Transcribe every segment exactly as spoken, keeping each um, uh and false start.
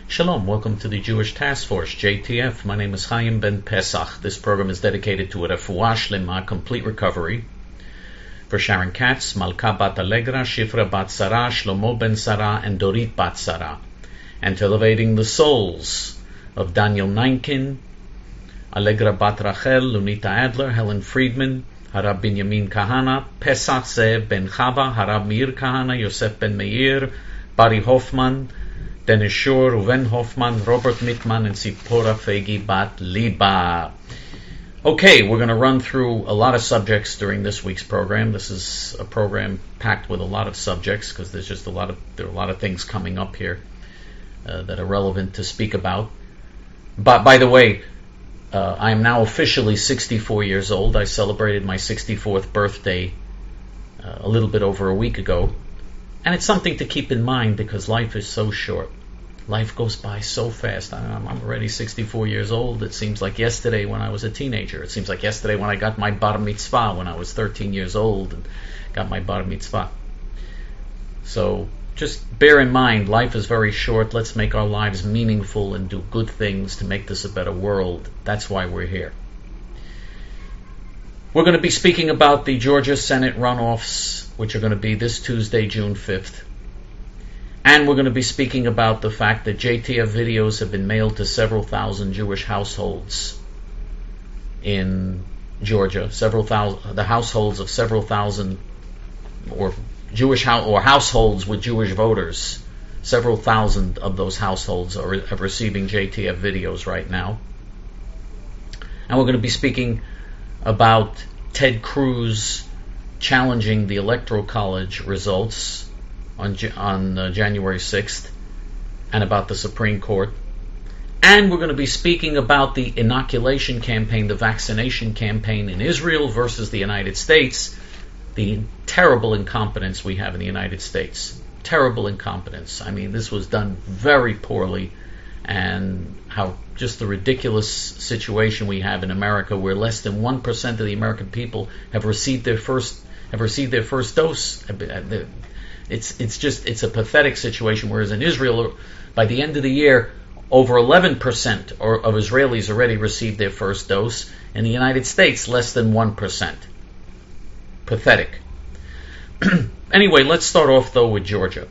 Shalom, welcome to the Jewish Task Force, J T F. My name is Chaim Ben Pesach. This program is dedicated to a refuah shlema, complete recovery, for Sharon Katz, Malka Bat Allegra, Shifra Bat Sarah, Shlomo Ben Sarah, and Dorit Bat Sarah, and to elevating the souls of Daniel Neinkin, Allegra Bat Rachel, Lunita Adler, Helen Friedman, Harab Binyamin Kahana, Pesach Zev Ben Chava, Harab Meir Kahana, Yosef Ben Meir, Barry Hoffman, Dennis Shor, Ruven Hoffman, Robert Mittman, and Sipora Fegi Bat Liba. Okay, we're going to run through a lot of subjects during this week's program. This is a program packed with a lot of subjects because there's just a lot of there are a lot of things coming up here uh, that are relevant to speak about. But by the way, uh, I am now officially sixty-four years old. I celebrated my sixty-fourth birthday uh, a little bit over a week ago, and it's something to keep in mind because life is so short. Life goes by so fast. I'm already sixty-four years old. It seems like yesterday when I was a teenager. It seems like yesterday when I got my bar mitzvah when I was thirteen years old and got my bar mitzvah. So just bear in mind, life is very short. Let's make our lives meaningful and do good things to make this a better world. That's why we're here. We're going to be speaking about the Georgia Senate runoffs, which are going to be this Tuesday, June fifth. And we're going to be speaking about the fact that J T F videos have been mailed to several thousand Jewish households in Georgia. Several thousand, the households of several thousand, or Jewish ho- or households with Jewish voters. Several thousand of those households are, are receiving J T F videos right now. And we're going to be speaking about Ted Cruz challenging the Electoral College results on on uh, January sixth, and about the Supreme Court. And we're going to be speaking about the inoculation campaign, the vaccination campaign in Israel versus the United States, the terrible incompetence we have in the United States. Terrible incompetence. I mean, this was done very poorly, and how just the ridiculous situation we have in America where less than one percent of the American people have received their first have received their first dose. It's it's just it's a pathetic situation. Whereas in Israel, by the end of the year, over eleven percent of Israelis already received their first dose. In the United States, less than one percent. Pathetic. Anyway, let's start off though with Georgia.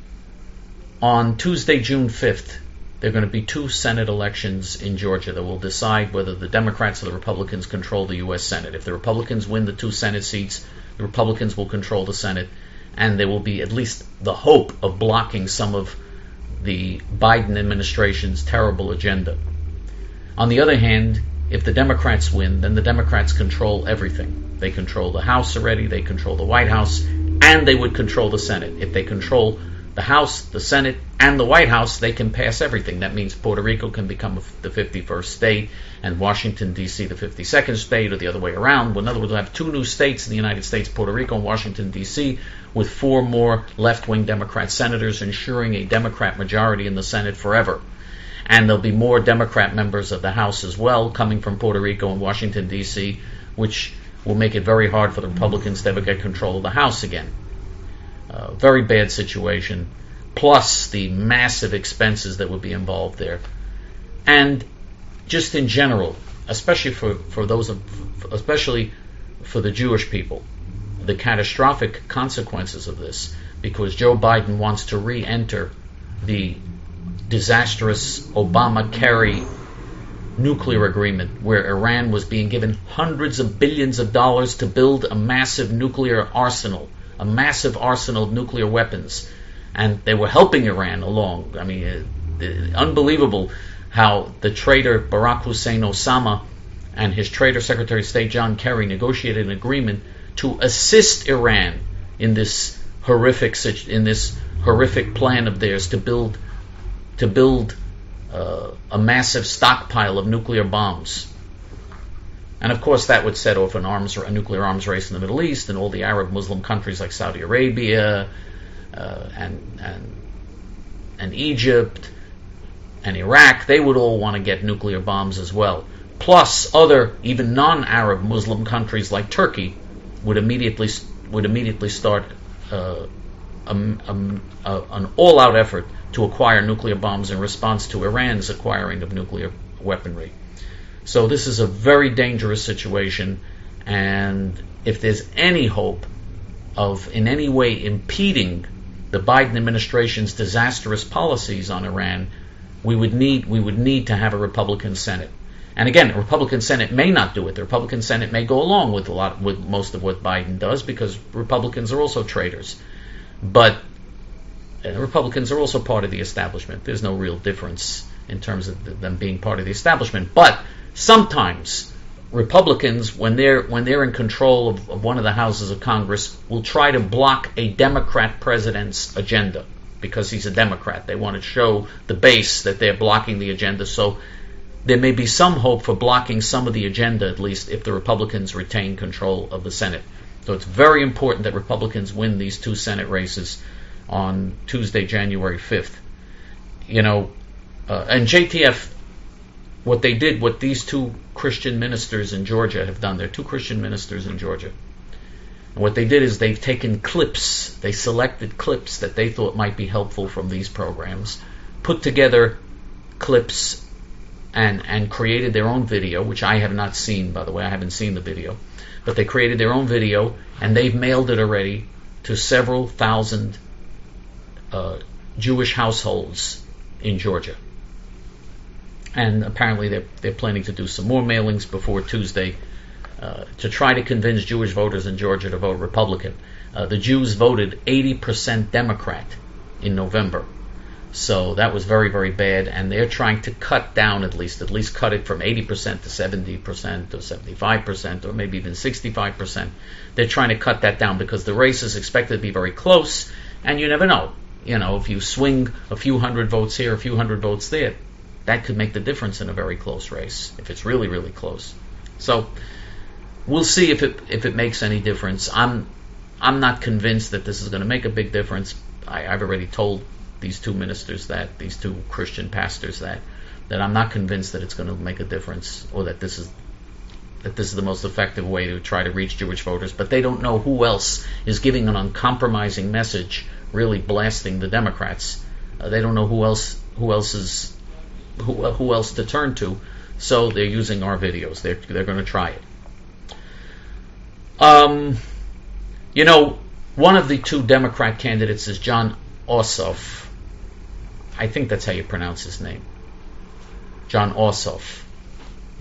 On Tuesday, June fifth, there are going to be two Senate elections in Georgia that will decide whether the Democrats or the Republicans control the U S Senate. If the Republicans win the two Senate seats, the Republicans will control the Senate, and there will be at least the hope of blocking some of the Biden administration's terrible agenda. On the other hand, if the Democrats win, then the Democrats control everything. They control the House already, they control the White House, and they would control the Senate. If they control the House, the Senate, and the White House, they can pass everything. That means Puerto Rico can become the fifty-first state, and Washington, D C the fifty-second state, or the other way around. Well, in other words, we'll have two new states in the United States, Puerto Rico and Washington, D C, with four more left-wing Democrat senators, ensuring a Democrat majority in the Senate forever. And there'll be more Democrat members of the House as well, coming from Puerto Rico and Washington, D C, which will make it very hard for the Republicans to ever get control of the House again. Uh, very bad situation, plus the massive expenses that would be involved there. And just in general, especially for, for those of, especially for the Jewish people, the catastrophic consequences of this, because Joe Biden wants to re-enter the disastrous Obama-Kerry nuclear agreement where Iran was being given hundreds of billions of dollars to build a massive nuclear arsenal, a massive arsenal of nuclear weapons. And they were helping Iran along. I mean, uh, uh, unbelievable how the traitor Barack Hussein Osama and his traitor Secretary of State John Kerry negotiated an agreement to assist Iran in this horrific in this horrific plan of theirs to build to build uh, a massive stockpile of nuclear bombs. And of course, that would set off an arms a nuclear arms race in the Middle East, and all the Arab Muslim countries like Saudi Arabia uh, and and and Egypt and Iraq, they would all want to get nuclear bombs as well. Plus, other even non-Arab Muslim countries like Turkey would immediately would immediately start uh, a, a, a, an all-out effort to acquire nuclear bombs in response to Iran's acquiring of nuclear weaponry. So this is a very dangerous situation, and if there's any hope of in any way impeding the Biden administration's disastrous policies on Iran, we would need we would need to have a Republican Senate. And again, a Republican Senate may not do it. The Republican Senate may go along with a lot with most of what Biden does, because Republicans are also traitors. But uh, Republicans are also part of the establishment. There's no real difference in terms of them being part of the establishment. But sometimes Republicans, when they're when they're in control of, of one of the houses of Congress, will try to block a Democrat president's agenda because he's a Democrat. They want to show the base that they're blocking the agenda. So there may be some hope for blocking some of the agenda, at least if the Republicans retain control of the Senate. So it's very important that Republicans win these two Senate races on Tuesday, January fifth. You know, uh, and J T F, what they did, what these two Christian ministers in Georgia have done, they're two Christian ministers in Georgia. And what they did is they've taken clips, they selected clips that they thought might be helpful from these programs, put together clips and and created their own video, which I have not seen, by the way. I haven't seen the video. But they created their own video, and they've mailed it already to several thousand uh, Jewish households in Georgia. And apparently they're, they're planning to do some more mailings before Tuesday uh, to try to convince Jewish voters in Georgia to vote Republican. Uh, the Jews voted eighty percent Democrat in November. So that was very, very bad, and they're trying to cut down at least, at least cut it from eighty percent to seventy percent or seventy-five percent or maybe even sixty-five percent. They're trying to cut that down because the race is expected to be very close, and you never know. You know, if you swing a few hundred votes here, a few hundred votes there, that could make the difference in a very close race, if it's really, really close. So we'll see if it if it makes any difference. I'm I'm not convinced that this is going to make a big difference. I, I've already told these two ministers that, these two Christian pastors that, that I'm not convinced that it's going to make a difference, or that this is that this is the most effective way to try to reach Jewish voters. But they don't know who else is giving an uncompromising message, really blasting the Democrats. Uh, they don't know who else who else is who who else to turn to, so they're using our videos. They're they're going to try it. Um, you know, one of the two Democrat candidates is Jon Ossoff. I think that's how you pronounce his name. Jon Ossoff. May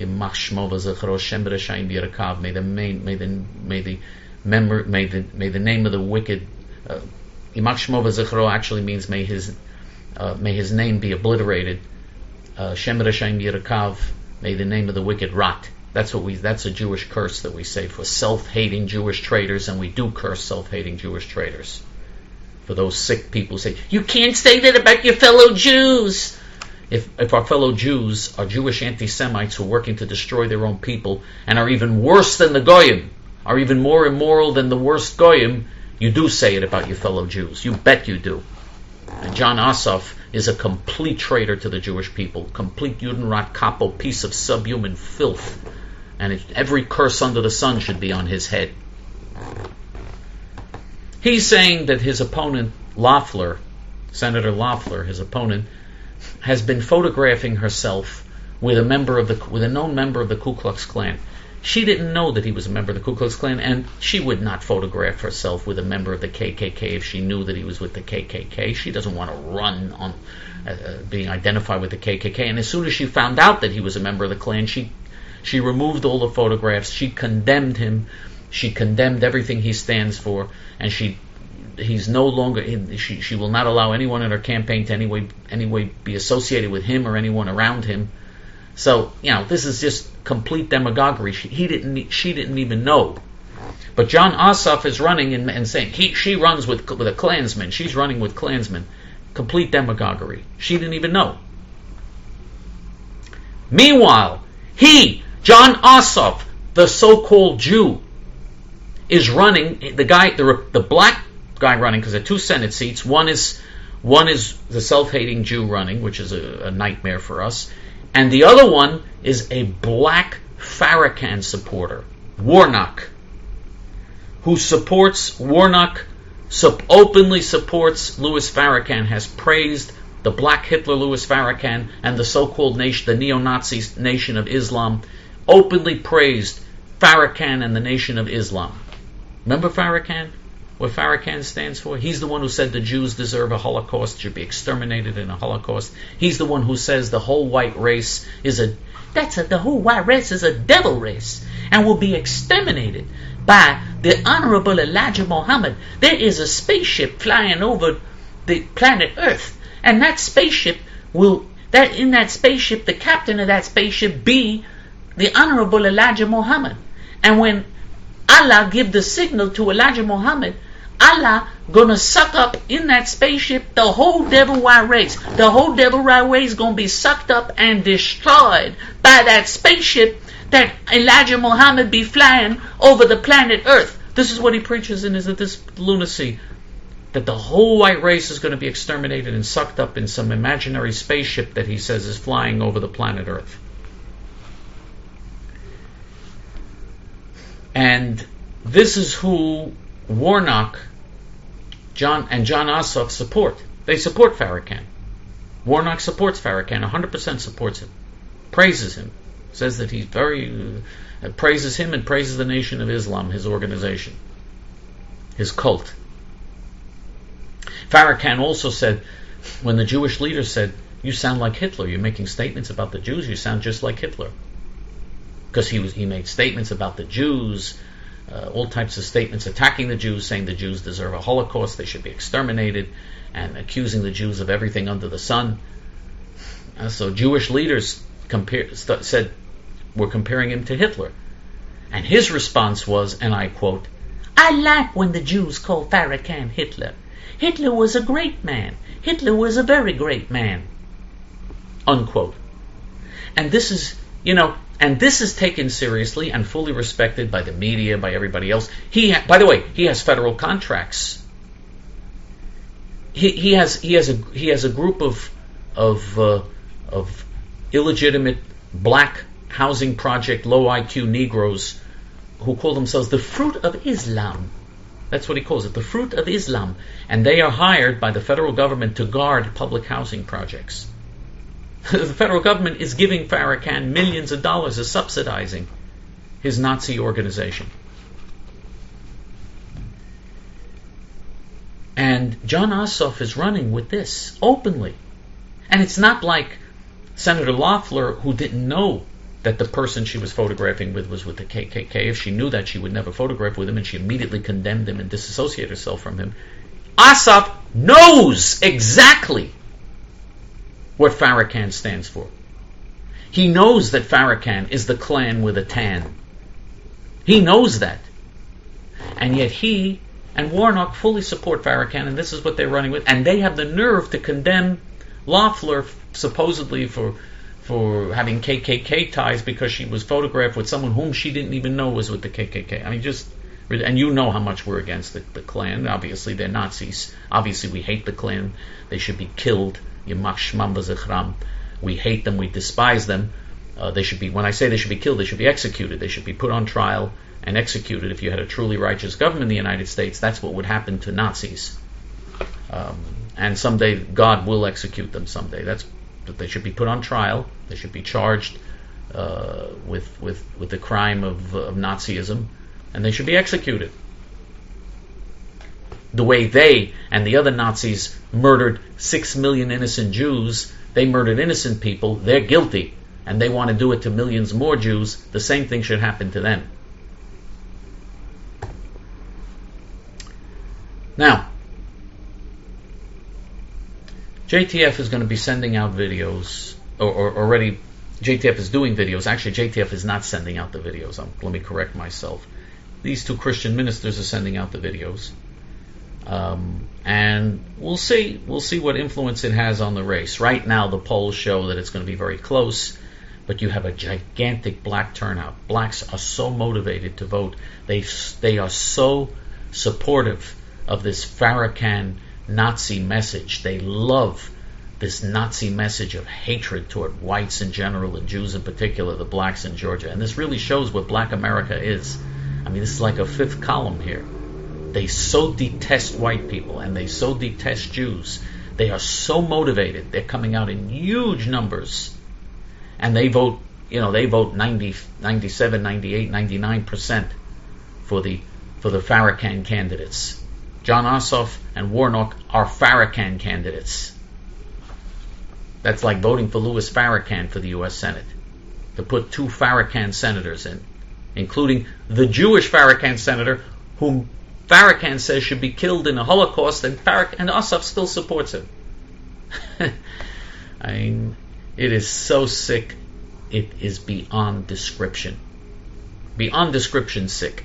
the main, may the may the member may the may the name of the wicked. Yimach Shmo v'Zichro actually means may his uh, may his name be obliterated. Shem Rashayim Yerakav, may the name of the wicked rot. That's what we. That's a Jewish curse that we say for self-hating Jewish traitors, and we do curse self-hating Jewish traitors. For those sick people who say, you can't say that about your fellow Jews. If if our fellow Jews are Jewish anti-Semites who are working to destroy their own people and are even worse than the Goyim, are even more immoral than the worst Goyim, you do say it about your fellow Jews. You bet you do. And Jon Ossoff is a complete traitor to the Jewish people, complete Judenrat capo, piece of subhuman filth. And it, every curse under the sun should be on his head. He's saying that his opponent, Loeffler, Senator Loeffler, his opponent, has been photographing herself with a member of the with a known member of the Ku Klux Klan. She didn't know that he was a member of the Ku Klux Klan, and she would not photograph herself with a member of the K K K if she knew that he was with the K K K. She doesn't want to run on uh, being identified with the K K K. And as soon as she found out that he was a member of the Klan, she she removed all the photographs. She condemned him. She condemned everything he stands for, and she he's no longer she she will not allow anyone in her campaign to any way any way be associated with him or anyone around him. So, you know, this is just complete demagoguery. She, he didn't she didn't even know. But Jon Ossoff is running and, and saying he she runs with with a Klansman. She's running with Klansmen. Complete demagoguery. She didn't even know. Meanwhile, he, Jon Ossoff, the so-called Jew, is running. The guy, the the black guy running, because there are two Senate seats. One is one is the self-hating Jew running, which is a, a nightmare for us, and the other one is a black Farrakhan supporter, Warnock, who supports Warnock so openly supports Louis Farrakhan, has praised the Black Hitler Louis Farrakhan and the so-called nation, the neo-Nazi Nation of Islam, openly praised Farrakhan and the Nation of Islam. Remember Farrakhan? What Farrakhan stands for? He's the one who said the Jews deserve a Holocaust, should be exterminated in a Holocaust. He's the one who says the whole white race is a, that's a, the whole white race is a devil race and will be exterminated by the Honorable Elijah Muhammad. There is a spaceship flying over the planet Earth, and that spaceship will, that in that spaceship, the captain of that spaceship be the Honorable Elijah Muhammad. And when Allah give the signal to Elijah Muhammad, Allah gonna suck up in that spaceship the whole devil white race. The whole devil white race gonna be sucked up and destroyed by that spaceship that Elijah Muhammad be flying over the planet Earth. This is what he preaches in his this lunacy, that the whole white race is going to be exterminated and sucked up in some imaginary spaceship that he says is flying over the planet Earth. And this is who Warnock John and John Ossoff support. They support Farrakhan. Warnock supports Farrakhan, one hundred percent supports him, praises him, says that he's very, uh, praises him and praises the Nation of Islam, his organization, his cult. Farrakhan also said, when the Jewish leader said, "You sound like Hitler, you're making statements about the Jews, you sound just like Hitler." Because he was, he made statements about the Jews, uh, all types of statements attacking the Jews, saying the Jews deserve a Holocaust, they should be exterminated, and accusing the Jews of everything under the sun. Uh, so Jewish leaders compare, st- said, were comparing him to Hitler. And his response was, and I quote, "I like when the Jews call Farrakhan Hitler. Hitler was a great man. Hitler was a very great man." Unquote. And this is, you know, and this is taken seriously and fully respected by the media, by everybody else. He, ha- by the way, he has federal contracts. He, he has he has a he has a group of of uh, of illegitimate black housing project low I Q Negroes who call themselves the Fruit of Islam. That's what he calls it, the Fruit of Islam, and they are hired by the federal government to guard public housing projects. The federal government is giving Farrakhan millions of dollars, is subsidizing his Nazi organization. And John Ossoff is running with this openly. And it's not like Senator Loeffler, who didn't know that the person she was photographing with was with the K K K. If she knew that, she would never photograph with him, and she immediately condemned him and disassociated herself from him. Ossoff knows exactly what Farrakhan stands for. He knows that Farrakhan is the Klan with a tan. He knows that. And yet he and Warnock fully support Farrakhan, and this is what they're running with. And they have the nerve to condemn Loeffler supposedly for for having K K K ties because she was photographed with someone whom she didn't even know was with the K K K. I mean, just, and you know how much we're against the, the Klan. Obviously, they're Nazis. Obviously, we hate the Klan. They should be killed. Yamach shmam v'zichram. We hate them. We despise them. Uh, they should be. When I say they should be killed, they should be executed. They should be put on trial and executed. If you had a truly righteous government in the United States, that's what would happen to Nazis. Um, and someday God will execute them. Someday. That's. But they should be put on trial. They should be charged uh, with with with the crime of, of Nazism, and they should be executed. The way they and the other Nazis murdered six million innocent Jews, they murdered innocent people. They're guilty, and they want to do it to millions more Jews. The same thing should happen to them. Now, J T F is going to be sending out videos, or, or already J T F is doing videos. Actually, J T F is not sending out the videos. Um, let me correct myself. These two Christian ministers are sending out the videos. Um, and we'll see. We'll see what influence it has on the race. Right now, the polls show that it's going to be very close, but you have a gigantic black turnout. Blacks are so motivated to vote. They they are so supportive of this Farrakhan Nazi message. They love this Nazi message of hatred toward whites in general and Jews in particular, the blacks in Georgia. And this really shows what black America is. I mean, this is like a fifth column here. They so detest white people and they so detest Jews. They are so motivated. They're coming out in huge numbers. And they vote, you know, they vote ninety, ninety-seven, ninety-eight, ninety-nine percent for the for the Farrakhan candidates. Jon Ossoff and Warnock are Farrakhan candidates. That's like voting for Louis Farrakhan for the U S Senate. To put two Farrakhan senators in, including the Jewish Farrakhan senator, whom Farrakhan says should be killed in the Holocaust, and Farrakhan and Ossoff still supports him. I mean, it is so sick, it is beyond description. Beyond description sick.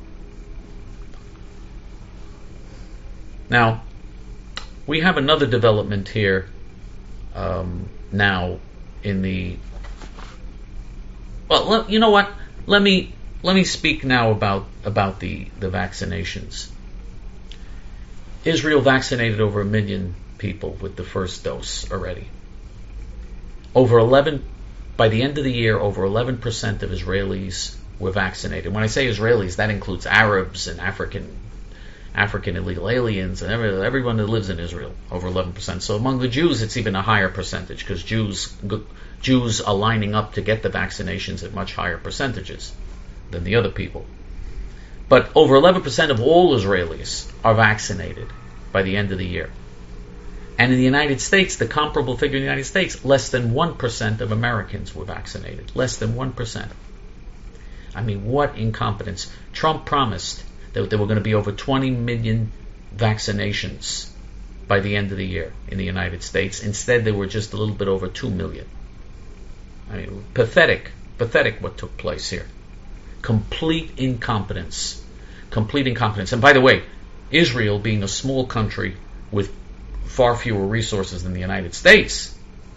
Now, we have another development here um, now in the... Well, let, you know what? Let me let me speak now about about the, the vaccinations. Israel vaccinated over a million people with the first dose already. Over eleven, by the end of the year, over eleven percent of Israelis were vaccinated. When I say Israelis, that includes Arabs and African African illegal aliens and every, everyone that lives in Israel, over eleven percent. So among the Jews, it's even a higher percentage because Jews Jews are lining up to get the vaccinations at much higher percentages than the other people. But over eleven percent of all Israelis are vaccinated by the end of the year. And in the United States, the comparable figure in the United States, less than one percent of Americans were vaccinated. Less than one percent. I mean, what incompetence. Trump promised that there were going to be over twenty million vaccinations by the end of the year in the United States. Instead, there were just a little bit over two million. I mean, pathetic, pathetic what took place here. Complete incompetence. Complete incompetence. And by the way, Israel, being a small country with far fewer resources than the United States,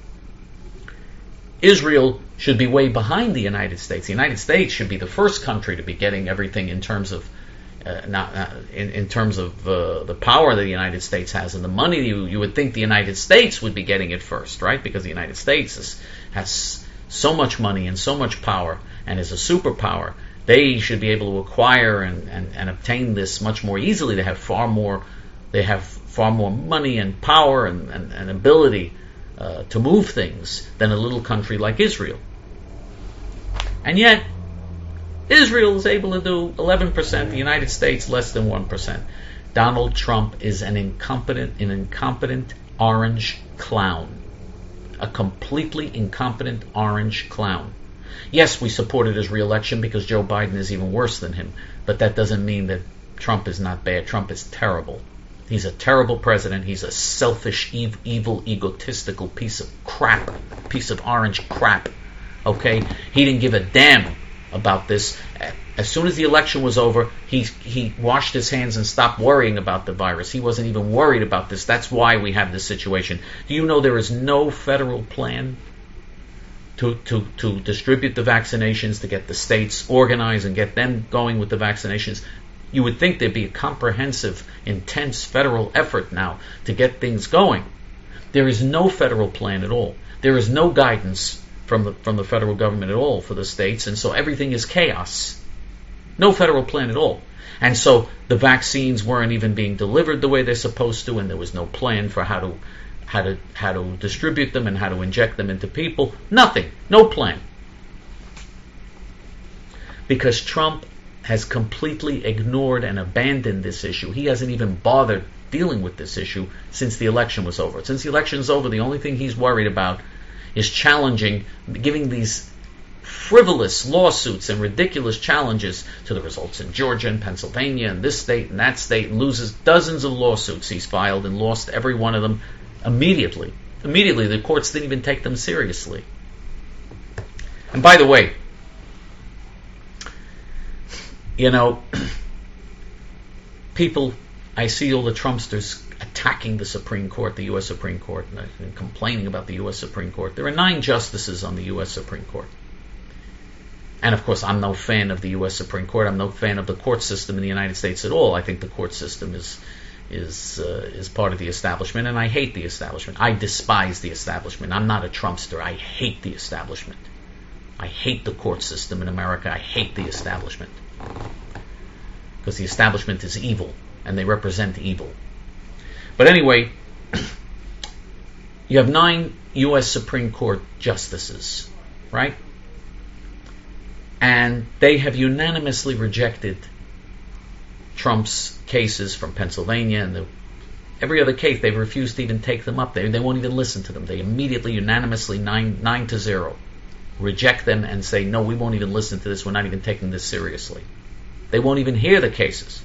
Israel should be way behind the United States. The United States should be the first country to be getting everything in terms of uh, not, uh, in, in terms of uh, the power that the United States has and the money. You you would think the United States would be getting it first, right? Because the United States is, has so much money and so much power and is a superpower. They should be able to acquire and, and, and obtain this much more easily. They have far more. They have far more money and power and, and, and ability uh, to move things than a little country like Israel. And yet, Israel is able to do eleven percent, the United States less than one percent. Donald Trump is an incompetent, an incompetent orange clown. A completely incompetent orange clown. Yes, we supported his re-election because Joe Biden is even worse than him, but that doesn't mean that Trump is not bad. Trump is terrible. He's a terrible president. He's a selfish, ev- evil, egotistical piece of crap, piece of orange crap. Okay? He didn't give a damn about this. As soon as the election was over, he he washed his hands and stopped worrying about the virus. He wasn't even worried about this. That's why we have this situation. Do you know there is no federal plan to, to, to distribute the vaccinations, to get the states organized and get them going with the vaccinations? You would think there'd be a comprehensive, intense federal effort now to get things going. There is no federal plan at all. There is no guidance from the from the federal government at all for the states, and so everything is chaos. No federal plan at all. And so the vaccines weren't even being delivered the way they're supposed to, and there was no plan for how to how to how to distribute them and how to inject them into people. Nothing. No plan. Because Trump has completely ignored and abandoned this issue. He hasn't even bothered dealing with this issue since the election was over. Since the election is over, the only thing he's worried about is challenging, giving these frivolous lawsuits and ridiculous challenges to the results in Georgia and Pennsylvania and this state and that state, and loses dozens of lawsuits he's filed and lost every one of them immediately. Immediately, the courts didn't even take them seriously. And by the way, you know, people, I see all the Trumpsters attacking the Supreme Court, the U S Supreme Court, and, and complaining about the U S Supreme Court. There are nine justices on the U S Supreme Court. And of course, I'm no fan of the U S Supreme Court. I'm no fan of the court system in the United States at all. I think the court system is is uh, is part of the establishment, and I hate the establishment. I despise the establishment. I'm not a Trumpster. I hate the establishment. I hate the court system in America. I hate the establishment. Because the establishment is evil. and they represent evil. But anyway, you have nine U S Supreme Court justices, right? And they have unanimously rejected Trump's cases from Pennsylvania and the, every other case. They've refused to even take them up. They, they won't even listen to them. They immediately, unanimously, nine, nine to zero, reject them and say, no, we won't even listen to this. We're not even taking this seriously. They won't even hear the cases.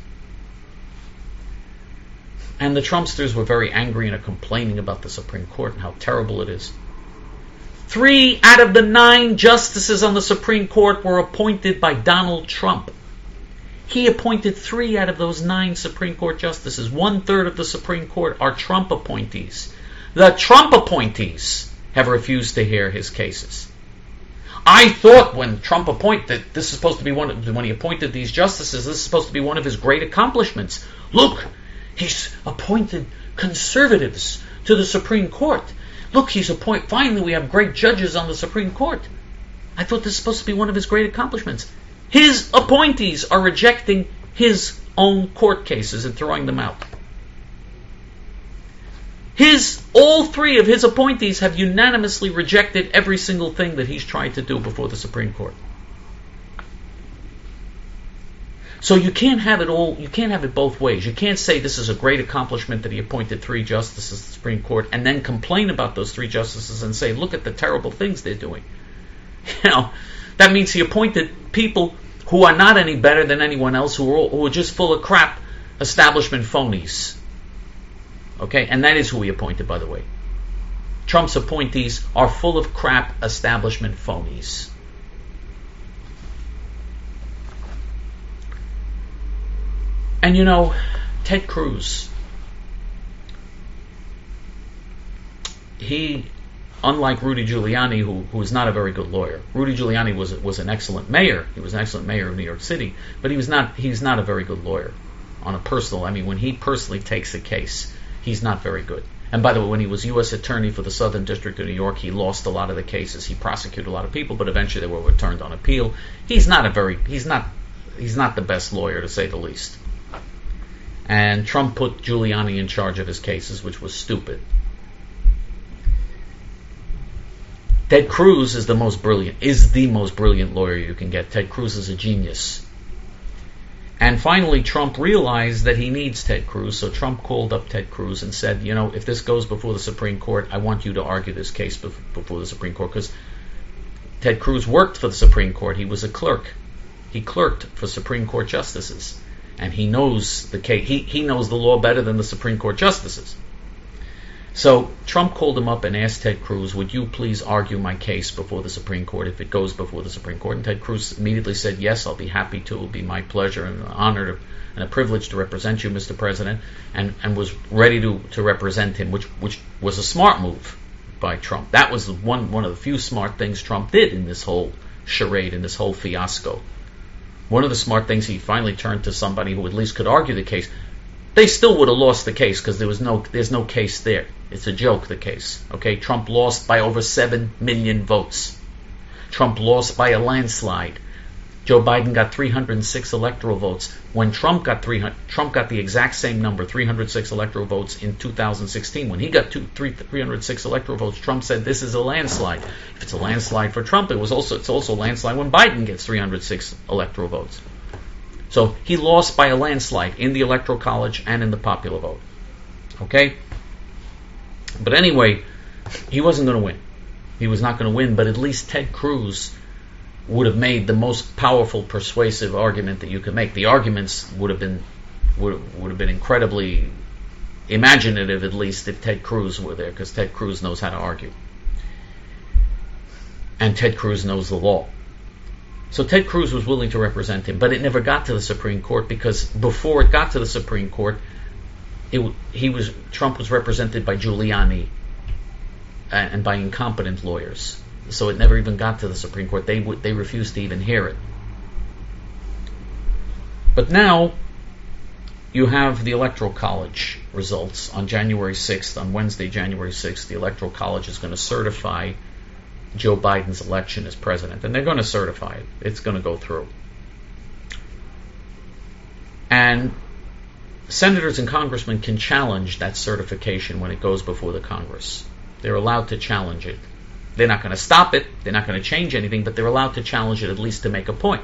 And the Trumpsters were very angry and are complaining about the Supreme Court and how terrible it is. Three out of the nine justices on the Supreme Court were appointed by Donald Trump. He appointed three out of those nine Supreme Court justices. One third of the Supreme Court are Trump appointees. The Trump appointees have refused to hear his cases. I thought when Trump appointed, this is supposed to be one of, when he appointed these justices, this is supposed to be one of his great accomplishments. Look, he's appointed conservatives to the Supreme Court. Look, he's appointed, finally we have great judges on the Supreme Court. I thought this is supposed to be one of his great accomplishments. His appointees are rejecting his own court cases and throwing them out. His, all three of his appointees have unanimously rejected every single thing that he's tried to do before the Supreme Court. So you can't have it all, you can't have it both ways. You can't say this is a great accomplishment that he appointed three justices to the Supreme Court and then complain about those three justices and say, look at the terrible things they're doing. You know, that means he appointed people who are not any better than anyone else, who are, all, who are just full of crap establishment phonies. Okay, and that is who he appointed, by the way. Trump's appointees are full of crap establishment phonies. And you know, Ted Cruz, he, unlike Rudy Giuliani, who who is not a very good lawyer. Rudy Giuliani was was an excellent mayor. He was an excellent mayor of New York City, but he was not he's not a very good lawyer on a personal. I mean, when he personally takes a case, he's not very good. And by the way, when he was U S Attorney for the Southern District of New York, he lost a lot of the cases. He prosecuted a lot of people, but eventually they were returned on appeal. He's not a very he's not he's not the best lawyer, to say the least. And Trump put Giuliani in charge of his cases, which was stupid. Ted Cruz is the most brilliant, is the most brilliant lawyer you can get. Ted Cruz is a genius. And finally, Trump realized that he needs Ted Cruz, so Trump called up Ted Cruz and said, you know, if this goes before the Supreme Court, I want you to argue this case before the Supreme Court, because Ted Cruz worked for the Supreme Court. He was a clerk. He clerked for Supreme Court justices. And he knows the case. He, he knows the law better than the Supreme Court justices. So Trump called him up and asked Ted Cruz, would you please argue my case before the Supreme Court if it goes before the Supreme Court? And Ted Cruz immediately said, yes, I'll be happy to. It will be my pleasure and an honor to, and a privilege to represent you, Mister President, and, and was ready to, to represent him, which which was a smart move by Trump. That was one, one of the few smart things Trump did in this whole charade, in this whole fiasco. One of the smart things, he finally turned to somebody who at least could argue the case. They still would have lost the case because there was no, there's no case there. It's a joke, the case. Okay, Trump lost by over seven million votes. Trump lost by a landslide. Joe Biden got three hundred six electoral votes. When Trump got three hundred, Trump got the exact same number, three hundred six electoral votes in two thousand sixteen. When he got two, three, three hundred six electoral votes, Trump said this is a landslide. If it's a landslide for Trump, it was also it's also a landslide when Biden gets three hundred six electoral votes. So he lost by a landslide in the Electoral College and in the popular vote. Okay? But anyway, he wasn't going to win. He was not going to win, but at least Ted Cruz would have made the most powerful, persuasive argument that you could make. The arguments would have been would, would have been incredibly imaginative, at least, if Ted Cruz were there, because Ted Cruz knows how to argue. And Ted Cruz knows the law. So Ted Cruz was willing to represent him, but it never got to the Supreme Court because before it got to the Supreme Court, it, he was Trump was represented by Giuliani and by incompetent lawyers. So it never even got to the Supreme Court. They they refused to even hear it. But now you have the Electoral College results on January sixth. On Wednesday, January sixth, the Electoral College is going to certify Joe Biden's election as president. And they're going to certify it. It's going to go through. And senators and congressmen can challenge that certification when it goes before the Congress. They're allowed to challenge it. They're not going to stop it. They're not going to change anything, but they're allowed to challenge it at least to make a point.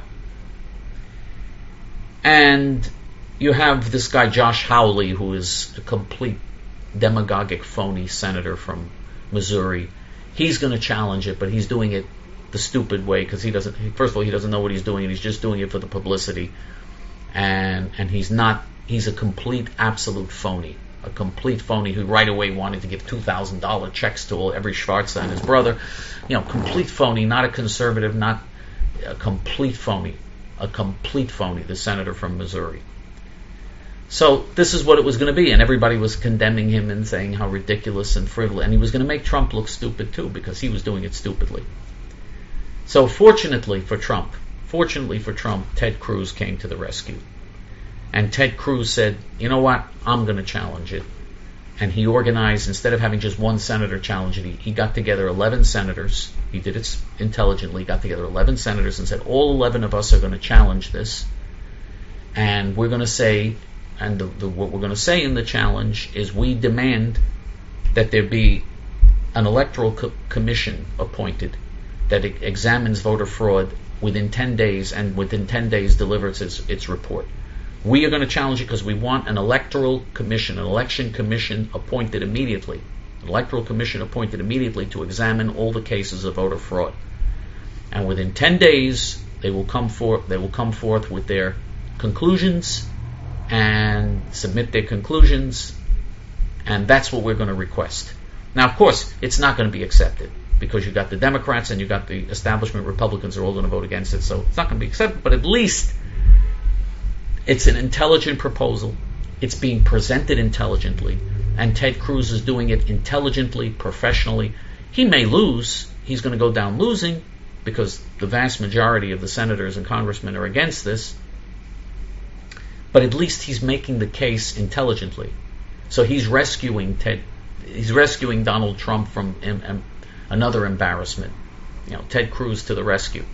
And you have this guy, Josh Hawley, who is a complete demagogic, phony senator from Missouri. He's going to challenge it, but he's doing it the stupid way because he doesn't, first of all, he doesn't know what he's doing, and he's just doing it for the publicity. And and he's not, he's a complete, absolute phony. A complete phony who right away wanted to give two thousand dollars checks to every Schwarzer and his brother. You know, complete phony, not a conservative, not a complete phony. A complete phony, the senator from Missouri. So this is what it was going to be, and everybody was condemning him and saying how ridiculous and frivolous, and he was going to make Trump look stupid too, because he was doing it stupidly. So fortunately for Trump, fortunately for Trump, Ted Cruz came to the rescue. And Ted Cruz said, you know what, I'm going to challenge it. And he organized, instead of having just one senator challenge it, he, he got together eleven senators. He did it intelligently, got together eleven senators and said, all eleven of us are going to challenge this. And we're going to say, and the, the, what we're going to say in the challenge is we demand that there be an electoral co- commission appointed that e- examines voter fraud within ten days, and within ten days delivers its, its report. We are going to challenge it because we want an electoral commission, an election commission appointed immediately, an electoral commission appointed immediately to examine all the cases of voter fraud. And within ten days, they will come forth, they will come forth with their conclusions and submit their conclusions, and that's what we're going to request. Now, of course, it's not going to be accepted because you've got the Democrats and you've got the establishment Republicans are all going to vote against it, so it's not going to be accepted, but at least it's an intelligent proposal. It's being presented intelligently, and Ted Cruz is doing it intelligently, professionally. He may lose. He's going to go down losing because the vast majority of the senators and congressmen are against this. But at least he's making the case intelligently. So he's rescuing Ted. He's rescuing Donald Trump from em, em, another embarrassment. You know, Ted Cruz to the rescue.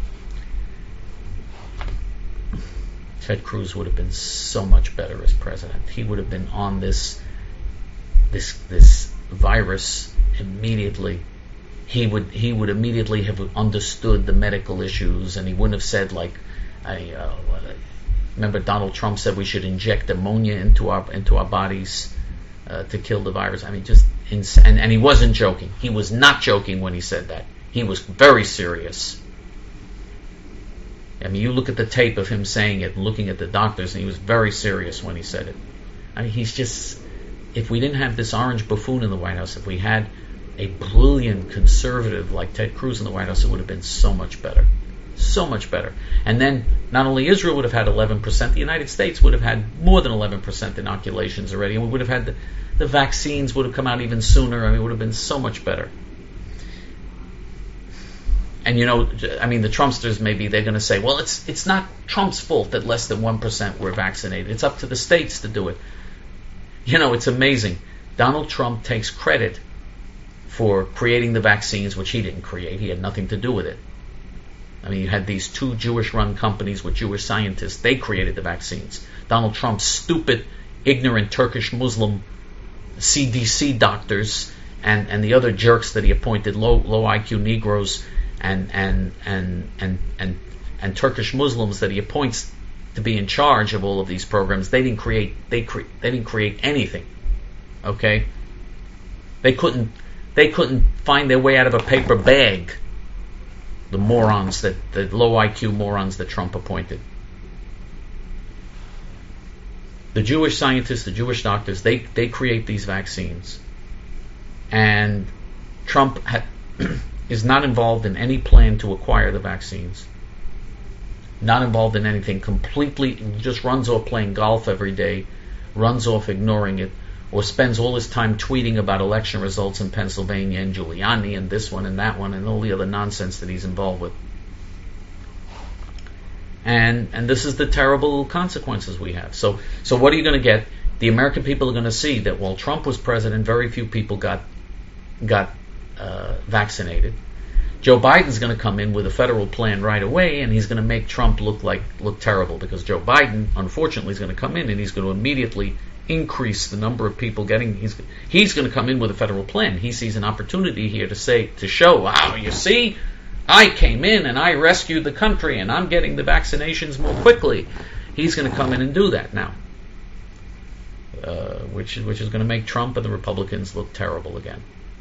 Ted Cruz would have been so much better as president. He would have been on this this this virus immediately. He would he would immediately have understood the medical issues, and he wouldn't have said like, I uh, remember Donald Trump said we should inject ammonia into our into our bodies uh, to kill the virus. I mean, just ins- and and he wasn't joking. He was not joking when he said that. He was very serious. I mean, you look at the tape of him saying it and looking at the doctors, and he was very serious when he said it. I mean, he's just, if we didn't have this orange buffoon in the White House, if we had a brilliant conservative like Ted Cruz in the White House, it would have been so much better. So much better. And then not only Israel would have had eleven percent, the United States would have had more than eleven percent inoculations already, and we would have had the, the vaccines would have come out even sooner. I mean, it would have been so much better. And you know, I mean, the Trumpsters, maybe they're going to say, well, it's it's not Trump's fault that less than one percent were vaccinated. It's up to the states to do it. You know, it's amazing. Donald Trump takes credit for creating the vaccines, which he didn't create. He had nothing to do with it. I mean, you had these two Jewish-run companies with Jewish scientists. They created the vaccines. Donald Trump's stupid, ignorant Turkish Muslim C D C doctors and, and the other jerks that he appointed, low low I Q Negroes, and and and and and and Turkish Muslims that he appoints to be in charge of all of these programs, they didn't create they cre- they didn't create anything. Okay? They couldn't they couldn't find their way out of a paper bag. The morons that the low I Q morons that Trump appointed. The Jewish scientists, the Jewish doctors, they they create these vaccines. And Trump had is not involved in any plan to acquire the vaccines. Not involved in anything. Completely just runs off playing golf every day, runs off ignoring it, or spends all his time tweeting about election results in Pennsylvania and Giuliani and this one and that one and all the other nonsense that he's involved with. And and this is the terrible consequences we have. So so what are you going to get? The American people are going to see that while Trump was president, very few people got got Uh, vaccinated. Joe Biden's going to come in with a federal plan right away, and he's going to make Trump look like look terrible, because Joe Biden, unfortunately, is going to come in and he's going to immediately increase the number of people getting. He's he's going to come in with a federal plan. He sees an opportunity here to say to show, wow, you see, I came in and I rescued the country, and I'm getting the vaccinations more quickly. He's going to come in and do that now, uh, which is which is going to make Trump and the Republicans look terrible again.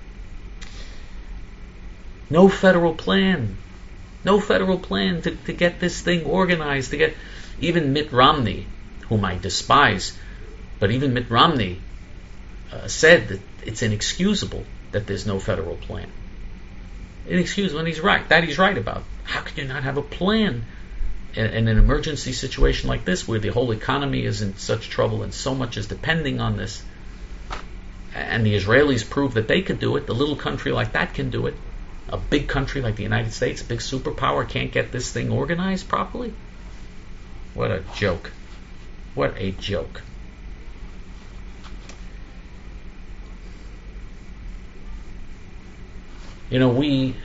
No federal plan. No federal plan to, to get this thing organized, to get even Mitt Romney, whom I despise, but even Mitt Romney uh, said that it's inexcusable that there's no federal plan. Inexcusable, and he's right. That he's right about. How can you not have a plan in, in an emergency situation like this, where the whole economy is in such trouble and so much is depending on this? And the Israelis proved that they could do it. A little country like that can do it. A big country like the United States, a big superpower, can't get this thing organized properly? What a joke. What a joke. You know, we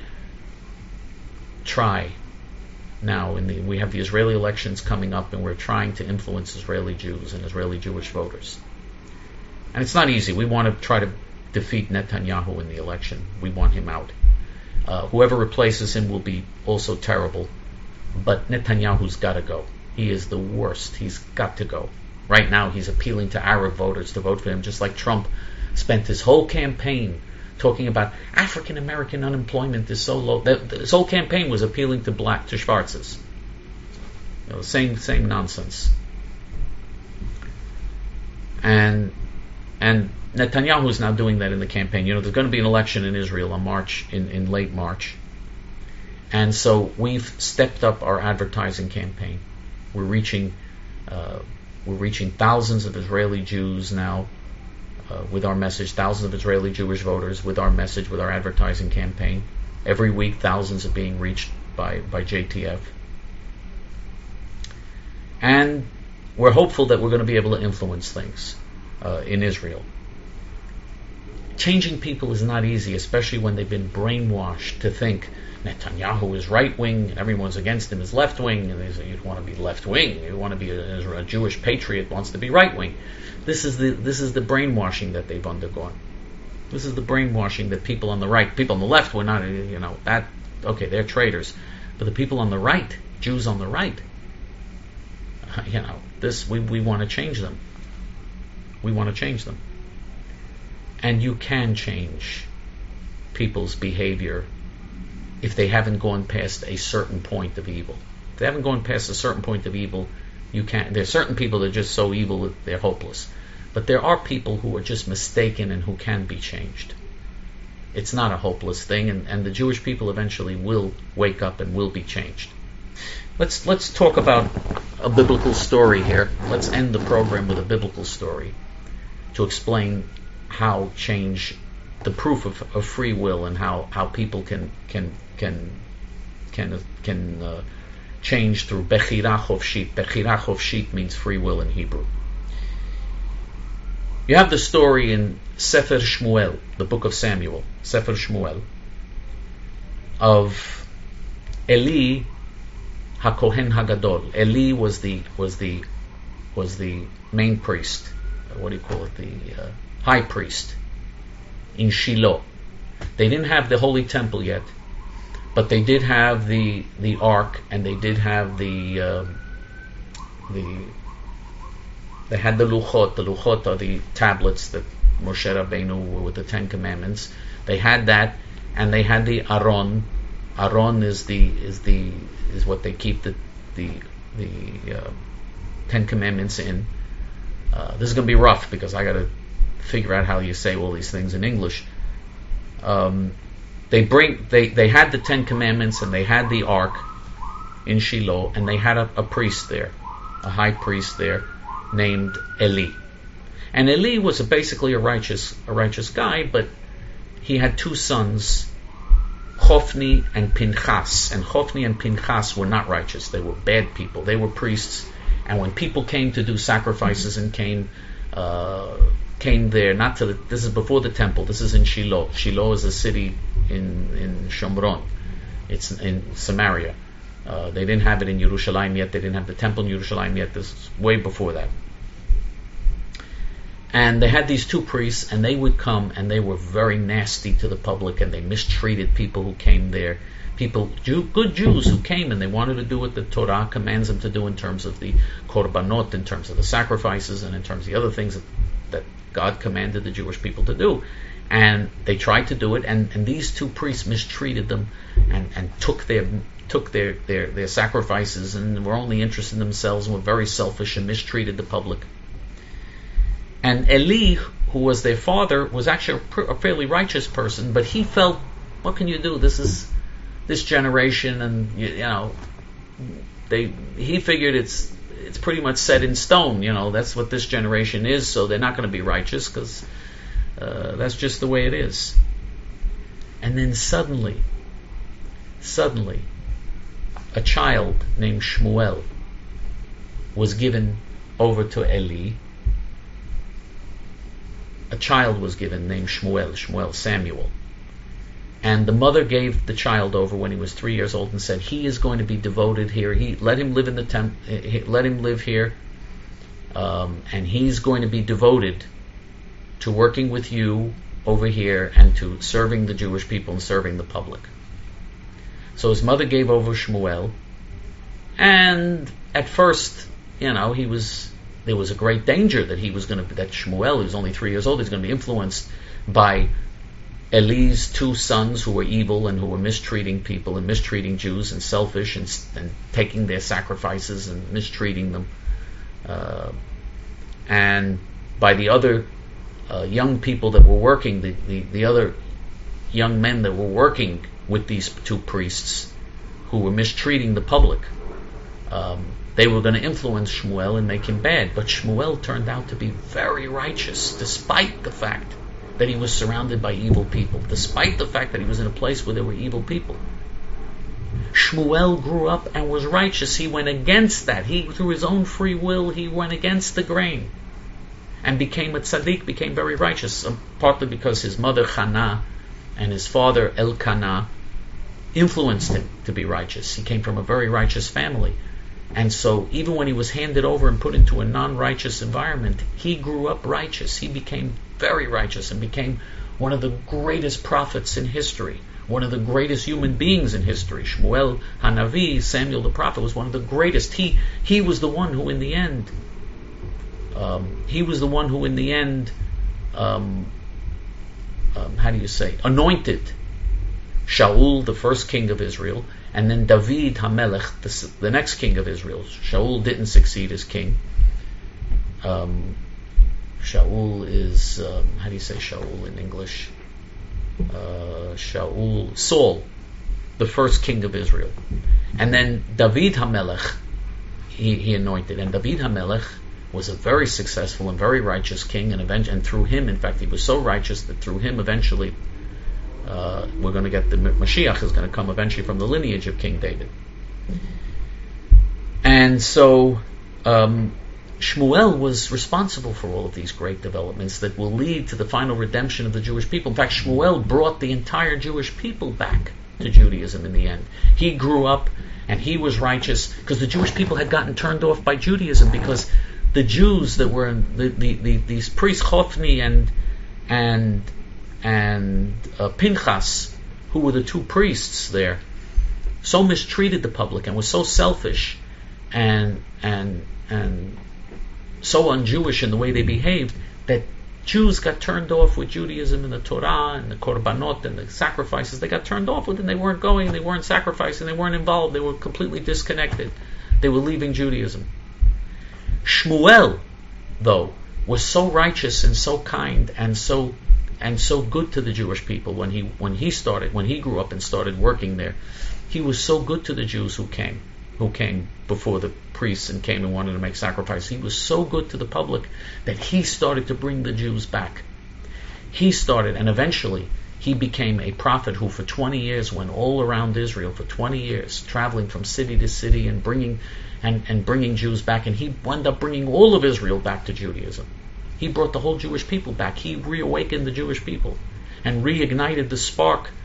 try now, in the, we have the Israeli elections coming up, and we're trying to influence Israeli Jews and Israeli Jewish voters. And it's not easy. We want to try to defeat Netanyahu in the election. We want him out. Uh, whoever replaces him will be also terrible, but Netanyahu's got to go. He is the worst. He's got to go. Right now, he's appealing to Arab voters to vote for him, just like Trump spent his whole campaign talking about African American unemployment is so low. His whole campaign was appealing to black, to Schwarzes. You know, same same nonsense. And and. Netanyahu is now doing that in the campaign. You know, there's going to be an election in Israel in March, in, in late March. And so we've stepped up our advertising campaign. We're reaching uh, we're reaching thousands of Israeli Jews now uh, with our message, thousands of Israeli Jewish voters with our message, with our advertising campaign. Every week, thousands are being reached by, by J T F. And we're hopeful that we're going to be able to influence things uh, in Israel. Changing people is not easy, especially when they've been brainwashed to think Netanyahu is right-wing and everyone's against him is left-wing, and they say you want to be left-wing, you want to be a, a Jewish patriot wants to be right-wing. This is the this is the brainwashing that they've undergone. This is the brainwashing that people on the right, people on the left were not, you know, that, okay, they're traitors, but the people on the right, Jews on the right, uh, you know, this, we, we want to change them. We want to change them. And you can change people's behavior if they haven't gone past a certain point of evil. If they haven't gone past a certain point of evil, you can't. There are certain people that are just so evil that they're hopeless. But there are people who are just mistaken and who can be changed. It's not a hopeless thing, and, and the Jewish people eventually will wake up and will be changed. Let's let's talk about a biblical story here. Let's end the program with a biblical story to explain how change, the proof of, of free will, and how, how people can can can can can uh, change through bechira chofshit. Bechira chofshit means free will in Hebrew. You have the story in Sefer Shmuel, the book of Samuel, Sefer Shmuel, of Eli HaKohen Hagadol. Eli was the was the was the main priest. What do you call it? The uh, high priest in Shiloh. They didn't have the holy temple yet, but they did have the the ark, and they did have the uh, the they had the luchot. The luchot are the tablets that Moshe Rabbeinu were with the Ten Commandments. They had that, and they had the Aron. Aron is the is the is what they keep the the the uh, Ten Commandments in. Uh, this is going to be rough because I got to figure out how you say all these things in English. Um, they bring they, they had the Ten Commandments, and they had the ark in Shiloh, and they had a, a priest there, a high priest there named Eli. And Eli was a, basically a righteous a righteous guy, but he had two sons, Hophni and Pinchas. And Hophni and Pinchas were not righteous. They were bad people. They were priests. And when people came to do sacrifices and came uh, came there, not to the, this is before the temple, this is in Shiloh. Shiloh is a city in, in Shomron. It's in Samaria. Uh, they didn't have it in Yerushalayim yet. They didn't have the temple in Yerushalayim yet. This is way before that. And they had these two priests, and they would come, and they were very nasty to the public, and they mistreated people who came there. People, Jew, good Jews who came, and they wanted to do what the Torah commands them to do in terms of the korbanot, in terms of the sacrifices, and in terms of the other things that, that God commanded the Jewish people to do. And they tried to do it, and, and these two priests mistreated them, and, and took their took their, their, their sacrifices, and were only interested in themselves, and were very selfish, and mistreated the public. And Eli, who was their father, was actually a, pr- a fairly righteous person, but he felt, what can you do? This is this generation, and you, you know, they. He figured it's it's pretty much set in stone. You know, that's what this generation is. So they're not going to be righteous because uh, that's just the way it is. And then suddenly, suddenly, a child named Shmuel was given over to Eli. A child was given named Shmuel, Shmuel, Samuel. And the mother gave the child over when he was three years old and said, he is going to be devoted here. He let him live in the temp, let him live here, um, and he's going to be devoted to working with you over here and to serving the Jewish people and serving the public. So his mother gave over Shmuel, and at first, you know, he was. There was a great danger that he was going to, that Shmuel, who was only three years old, is going to be influenced by Eli's two sons who were evil and who were mistreating people and mistreating Jews and selfish and, and taking their sacrifices and mistreating them. Uh, and by the other uh, young people that were working, the, the, the other young men that were working with these two priests who were mistreating the public. Um, They were going to influence Shmuel and make him bad. But Shmuel turned out to be very righteous, despite the fact that he was surrounded by evil people, despite the fact that he was in a place where there were evil people. Shmuel grew up and was righteous. He went against that. He, through his own free will, he went against the grain and became a tzaddik, became very righteous, partly because his mother Hannah and his father Elkanah influenced him to be righteous. He came from a very righteous family. And so even when he was handed over and put into a non-righteous environment, he grew up righteous. He became very righteous and became one of the greatest prophets in history, one of the greatest human beings in history. Shmuel Hanavi, Samuel the prophet, was one of the greatest. He he was the one who in the end, um, he was the one who in the end, um, um, how do you say, anointed Shaul, the first king of Israel, and then David HaMelech, the, the next king of Israel. Shaul didn't succeed as king. Um, Shaul is, um, how do you say Shaul in English? Uh, Shaul, Saul, the first king of Israel. And then David HaMelech, he, he anointed. And David HaMelech was a very successful and very righteous king, and, event- and through him, in fact, he was so righteous that through him eventually Uh, we're going to get the Mashiach is going to come eventually from the lineage of King David. And so um, Shmuel was responsible for all of these great developments that will lead to the final redemption of the Jewish people. In fact, Shmuel brought the entire Jewish people back to Judaism in the end. He grew up and he was righteous because the Jewish people had gotten turned off by Judaism, because the Jews that were in the, the, the, these priests Hophni and and and uh, Pinchas, who were the two priests there, so mistreated the public and was so selfish and and and so un-Jewish in the way they behaved that Jews got turned off with Judaism and the Torah and the korbanot and the sacrifices. They got turned off with it. They weren't going, they weren't sacrificing, they weren't involved, they were completely disconnected. They were leaving Judaism. Shmuel, though, was so righteous and so kind and so and so good to the Jewish people when he when he started, when he grew up and started working there. He was so good to the Jews who came, who came before the priests and came and wanted to make sacrifice. He was so good to the public that he started to bring the Jews back. He started, and eventually he became a prophet who for twenty years went all around Israel for twenty years, traveling from city to city and bringing and, and bringing Jews back. And he wound up bringing all of Israel back to Judaism. He brought the whole Jewish people back. He reawakened the Jewish people and reignited the spark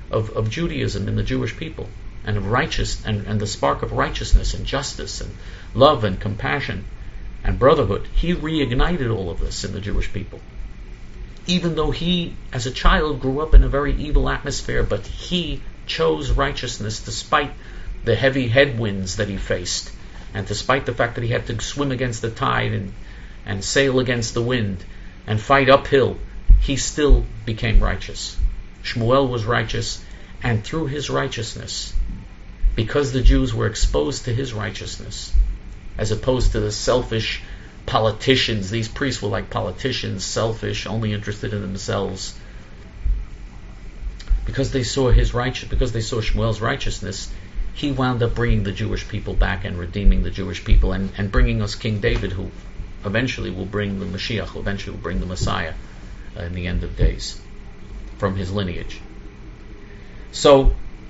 of, of Judaism in the Jewish people, and of righteous and, and the spark of righteousness and justice and love and compassion and brotherhood. He reignited all of this in the Jewish people. Even though he, as a child, grew up in a very evil atmosphere, but he chose righteousness despite the heavy headwinds that he faced, and despite the fact that he had to swim against the tide and, and sail against the wind and fight uphill, he still became righteous. Shmuel was righteous, and through his righteousness, because the Jews were exposed to his righteousness, as opposed to the selfish politicians, these priests were like politicians, selfish, only interested in themselves. Because they saw his righteous, because they saw Shmuel's righteousness, he wound up bringing the Jewish people back and redeeming the Jewish people, and, and bringing us King David, who eventually will bring the Mashiach, who eventually will bring the Messiah uh, in the end of days, from his lineage. So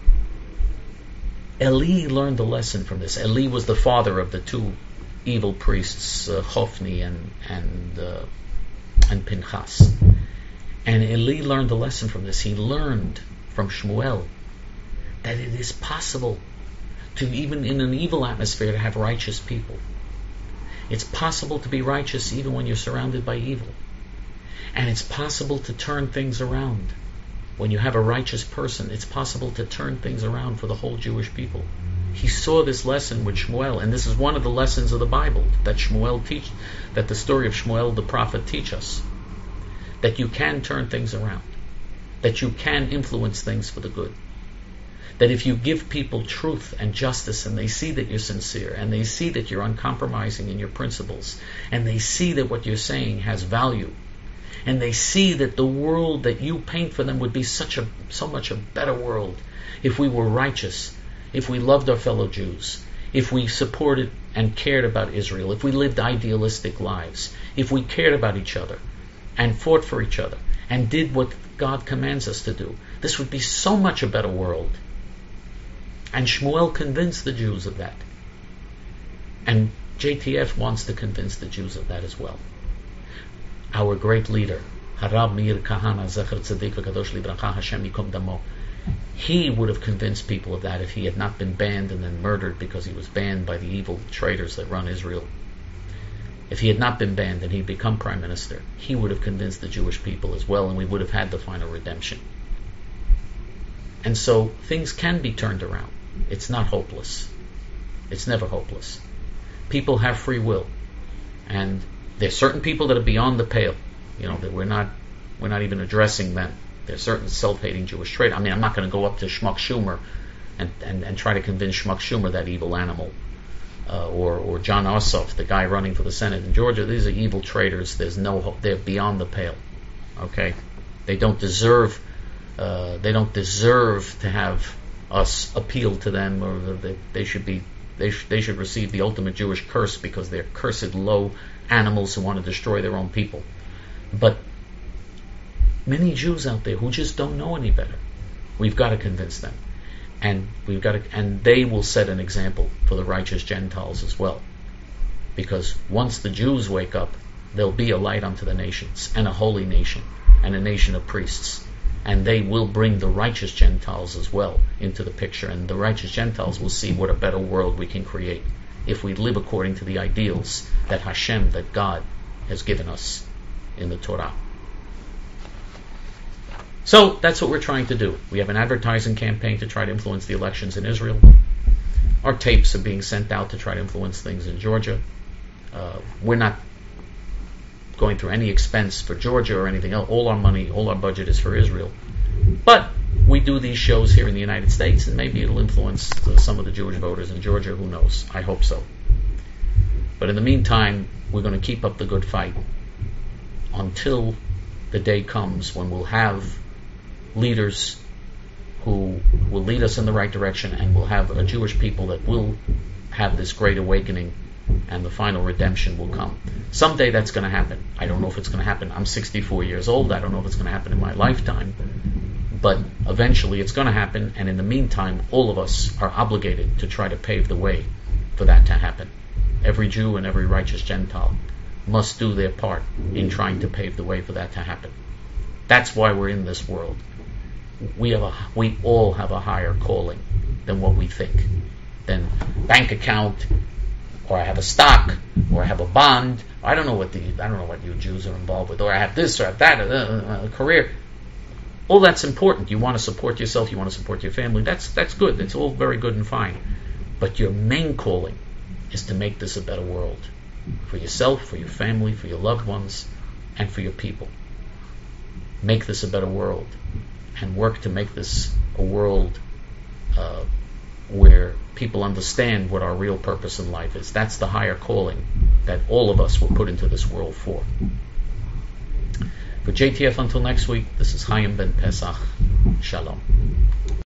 Eli learned a lesson from this. Eli was the father of the two evil priests, uh, Hophni and and uh, and Pinchas. And Eli learned a lesson from this. He learned from Shmuel that it is possible to, even in an evil atmosphere, to have righteous people. It's possible to be righteous even when you're surrounded by evil. And it's possible to turn things around. When you have a righteous person, it's possible to turn things around for the whole Jewish people. He saw this lesson with Shmuel, and this is one of the lessons of the Bible that Shmuel teach, that the story of Shmuel the prophet teach us. That you can turn things around. That you can influence things for the good. That if you give people truth and justice, and they see that you're sincere, and they see that you're uncompromising in your principles, and they see that what you're saying has value, and they see that the world that you paint for them would be such a so much a better world if we were righteous, if we loved our fellow Jews, if we supported and cared about Israel, if we lived idealistic lives, if we cared about each other and fought for each other and did what God commands us to do. This would be so much a better world. And Shmuel convinced the Jews of that. And J T F wants to convince the Jews of that as well. Our great leader, Harab Meir Kahana, Zecher Tzadik V'Kadosh Libracha, Hashem Yikom Damo, he would have convinced people of that if he had not been banned and then murdered because he was banned by the evil traitors that run Israel. If he had not been banned and he'd become prime minister, he would have convinced the Jewish people as well, and we would have had the final redemption. And so things can be turned around. It's not hopeless. It's never hopeless. People have free will, and there's certain people that are beyond the pale. You know, that we're not we're not even addressing them. There's certain self-hating Jewish trait. I mean, I'm not going to go up to Schmuck Schumer and, and, and try to convince Schmuck Schumer, that evil animal, uh, or or John Ossoff, the guy running for the Senate in Georgia. These are evil traitors. There's no hope. They're beyond the pale. Okay, they don't deserve. Uh, they don't deserve to have us appeal to them, or they, they should be. They sh- they should receive the ultimate Jewish curse because they're cursed, low animals who want to destroy their own people. But many Jews out there who just don't know any better, we've got to convince them, and we've got to, and they will set an example for the righteous Gentiles as well. Because once the Jews wake up, there'll be a light unto the nations, and a holy nation, and a nation of priests. And they will bring the righteous Gentiles as well into the picture. And the righteous Gentiles will see what a better world we can create if we live according to the ideals that Hashem, that God, has given us in the Torah. So that's what we're trying to do. We have an advertising campaign to try to influence the elections in Israel. Our tapes are being sent out to try to influence things in Georgia. Uh, we're not going through any expense for Georgia or anything else. All our money, all our budget is for Israel. But we do these shows here in the United States, and maybe it'll influence uh, some of the Jewish voters in Georgia. Who knows? I hope so. But in the meantime, we're going to keep up the good fight until the day comes when we'll have leaders who will lead us in the right direction, and we'll have a Jewish people that will have this great awakening, and the final redemption will come. Someday that's going to happen. I don't know if it's going to happen. I'm sixty-four years old. I don't know if it's going to happen in my lifetime. But eventually it's going to happen, and in the meantime, all of us are obligated to try to pave the way for that to happen. Every Jew and every righteous Gentile must do their part in trying to pave the way for that to happen. That's why we're in this world. we have a, we all have a higher calling than what we think. Than bank account, or I have a stock, or I have a bond. I don't know what the I don't know what you Jews are involved with, or I have this, or I have that, uh, a career. All that's important. You want to support yourself, you want to support your family. That's that's good. It's all very good and fine. But your main calling is to make this a better world for yourself, for your family, for your loved ones, and for your people. Make this a better world, and work to make this a world uh, where people understand what our real purpose in life is. That's the higher calling that all of us were put into this world for. For J T F, until next week, this is Chaim Ben Pesach. Shalom.